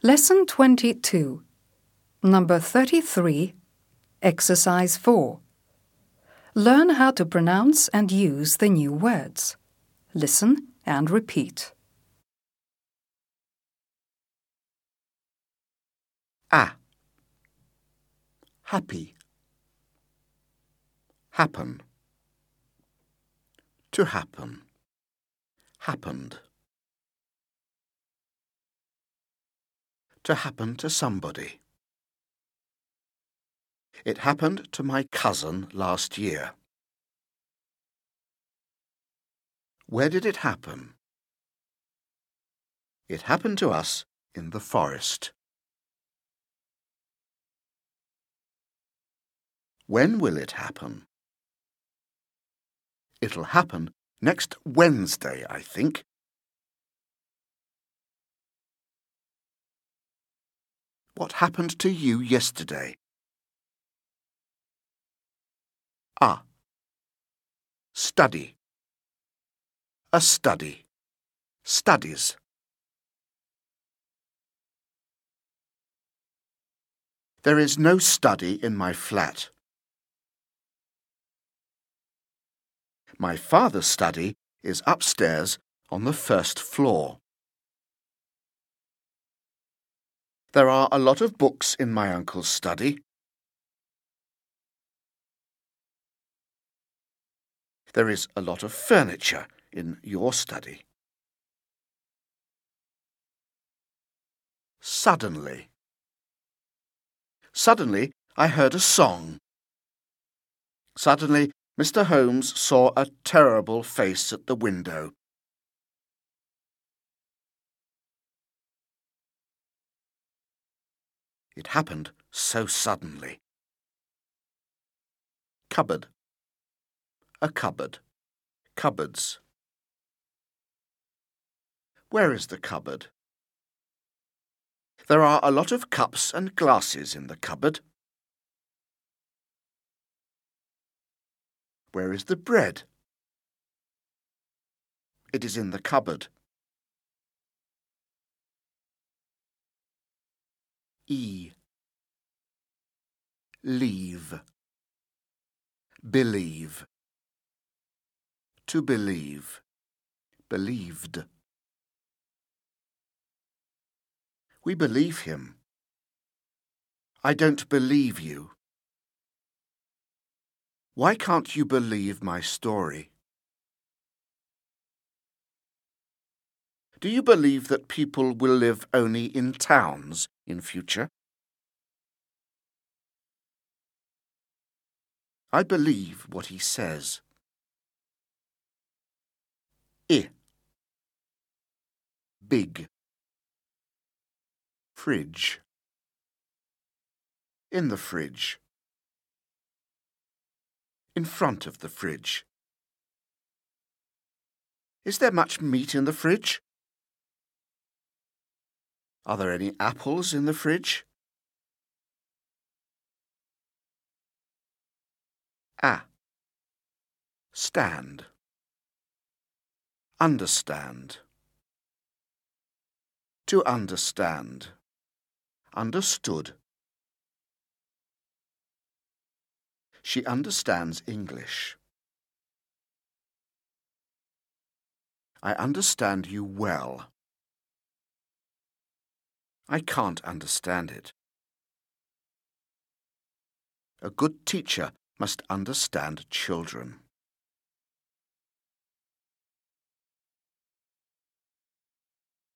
Lesson 22, Number 33, Exercise 4. Learn how to pronounce and use the new words. Listen and repeat. Happy. Happen. To happen. Happened. To happen to somebody. It happened to my cousin last year. Where did it happen? It happened to us in the forest. When will it happen? It'll happen next Wednesday, I think. What happened to you yesterday? Study. A study. Studies. There is no study in my flat. My father's study is upstairs on the first floor. There are a lot of books in my uncle's study. There is a lot of furniture in your study. Suddenly. Suddenly, I heard a song. Suddenly, Mr. Holmes saw a terrible face at the window. It happened so suddenly. Cupboard. A cupboard. Cupboards. Where is the cupboard? There are a lot of cups and glasses in the cupboard. Where is the bread? It is in the cupboard. Leave. Believe. To believe. Believed. We believe him. I don't believe you. Why can't you believe my story? Do you believe that people will live only in towns in future? I believe what he says. Big. Fridge. In the fridge. In front of the fridge. Is there much meat in the fridge? Are there any apples in the fridge? Stand. Understand. To understand. Understood. She understands English. I understand you well. I can't understand it. A good teacher must understand children.